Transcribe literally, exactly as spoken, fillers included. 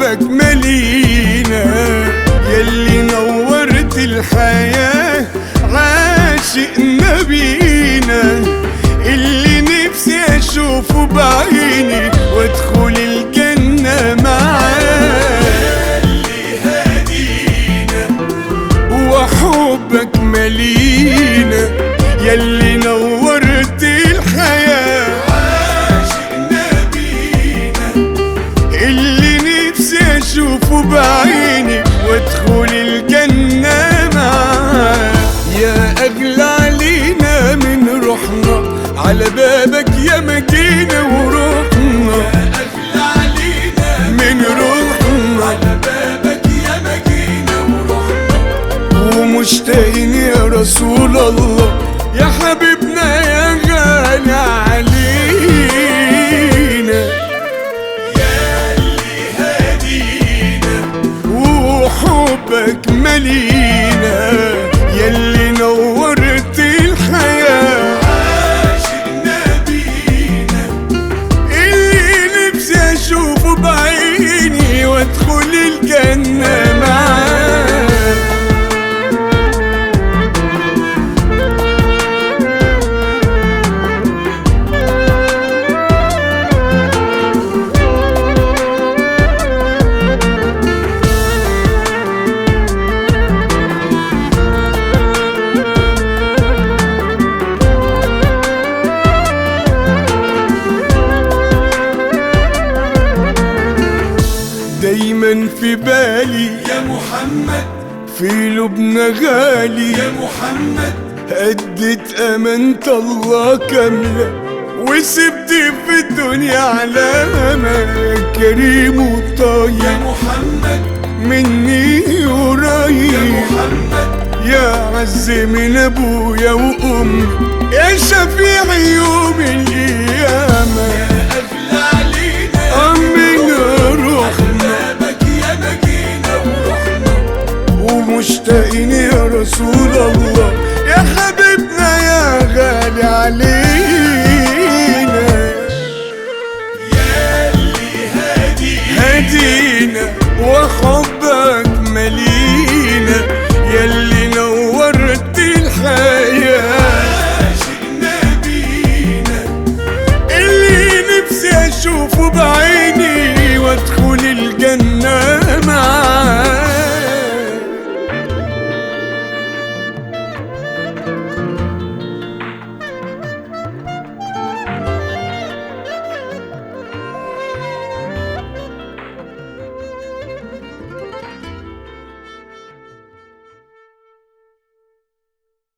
وحبك ملينا، يلي نورت الحياة عاشق نبينا، اللي نفسي اشوفه بعيني وادخل الجنة معاه، يلي هادينا وحبك ملينا، يلي نورت الحياة عاشق نبينا، اللي نفسي اشوفه بعيني وادخل الجنة معاه، يا اغلى علينا من روحنا على بابك يا مجينا وروحنا، يا اغلى علينا من روحنا على بابك يا مجينا وروحنا، ومشتاقين يا رسول الله يا حبيبنا يا غالي علينا، يا اللي هادينا وحبك ملينا، يلي نورت الحياة عاشق نبينا، اللي نفسي اشوفه بعيني وادخل الجنة معاه. دايما في بالي يا محمد، في لبنا غالي يا محمد، أديت أمانة الله كاملة وسبت في الدنيا علامة، كريم يا وطيب محمد، مني يا قريب، محمد، يا عز من أبويا وأمي، يا شفيع يوم